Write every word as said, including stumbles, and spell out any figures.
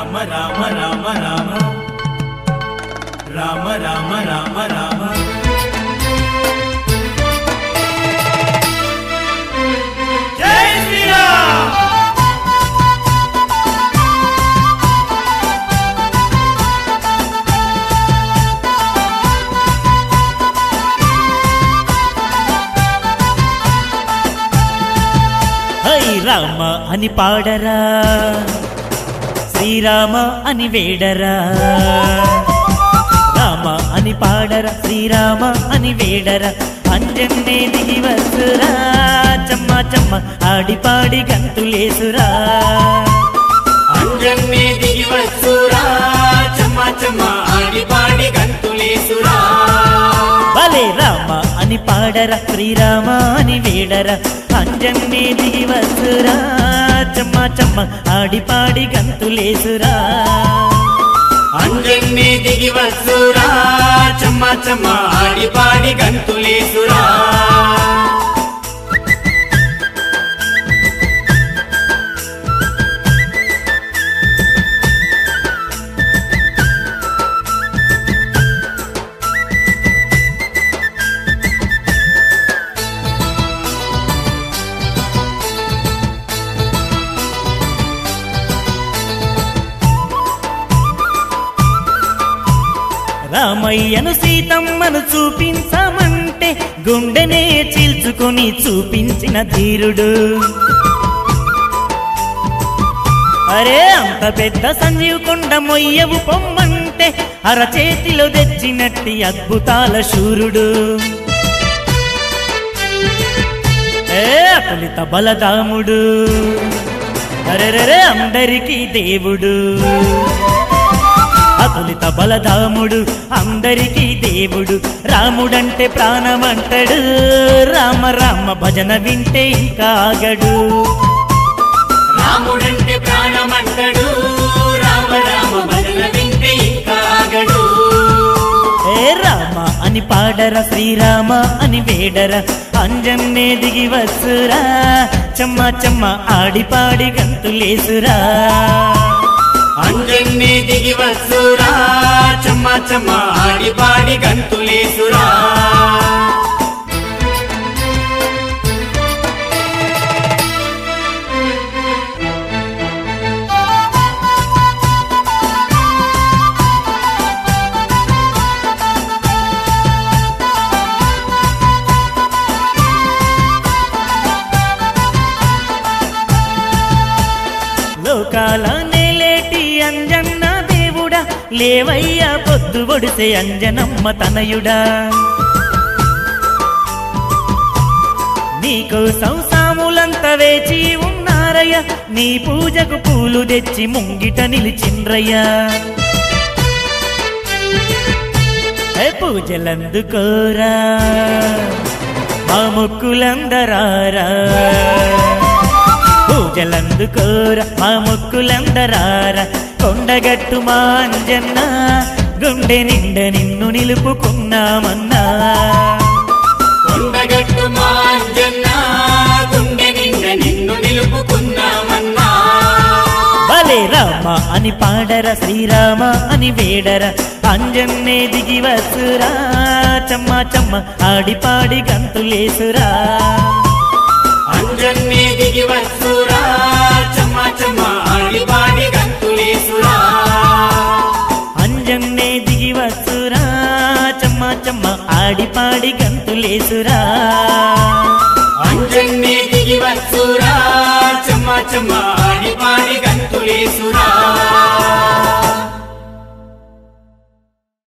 రామ రామ రామ రామ రామ రామ రామ రామ జై శ్రీరామ్. హై రామ అని పాడరా, శ్రీరామ అని వేడరా. రామ అని పాడరా, శ్రీరామ అని వేడరా. అంజన్నే దిగి వసురా, చమ్మ చమ్మ ఆడిపాడి గంతులేసురా. అంజన్నే దిగి వసురా, చమ్మ చమ్మ ఆడిపాడి గంతులేసురా. భలే రామ అని పాడరా, శ్రీరామ అని వేడరా. అంజన్నే దిగి వసురా, చమ్మ చమ్మ ఆడిపాడి గంతులేసురా. అంజన్నే దిగి వసురా, చమ్మ చమ్మ ఆడిపాడి గంతులేసురా. రామయ్యను సీతమ్మను చూపించమంటే గుండెనే చీల్చుకొని చూపించిన ధీరుడు. అరే అంత పెద్ద సంజీవ్ కొండ మొయ్యవు పొమ్మంటే అరచేతిలో తెచ్చినట్టి అద్భుతాల శూరుడు. ఏ అతులిత బలదాముడు, అరెరెరే అందరికీ దేవుడు. అతులిత బలధాముడు అందరికీ దేవుడు. రాముడంటే ప్రాణమంటడు, రామ రామ భజన వింటే ఇంకా ఆగడు. రాముడంటే ప్రాణమంటడు, రామ రామ భజన వింటే ఇంకా ఆగడు. ఏ రామ అని పాడరా, శ్రీరామ అని వేడరా. అంజన్నే దిగి వసురా, చమ్మ చమ్మ ఆడిపాడి గంతులేసురా. అంజన్నే దిగి వసురా, చమ్మ చమ్మ ఆడిపాడి గంతులేసురా. లోకాల నేలేటి అంజన్న దేవుడా, లేవయ్యా పొద్దు ఒడిసే అంజనమ్మ తనయుడా. నీకోసం సాములంతా వేచి ఉన్నారయ్య, నీ పూజకు పూలు తెచ్చి ముంగిట నిలిచిండ్రయ్యా. ఏ పూజలందుకోరా, మా మొక్కులందరారా. పూజలందుకోరా, మా మొక్కులందరారా. కొండగట్టు మా అంజన్న గుండె నిండ నిన్ను నిలుపుకున్నామన్నా. కొండగట్టు మా అంజన్న గుండె నిండ నిన్ను నిలుపుకున్నామన్నా. భలే రామ అని పాడరా, శ్రీరామ అని వేడరా. అంజన్నే దిగి వసురా, చమ్మ చమ్మ ఆడిపాడి గంతులేసురా. అంజన్నే దిగి వసురా, చమ్మ చమ్మ ఆడిపాడి గంతులేసురా. అంజన్నే దిగి వసురా, చమ్మ చమ్మ ఆడిపాడి గంతులేసురా. అంజన్నే దిగి వసురా, చమ్మ చమ్మ ఆడిపాడి గంతులేసురా.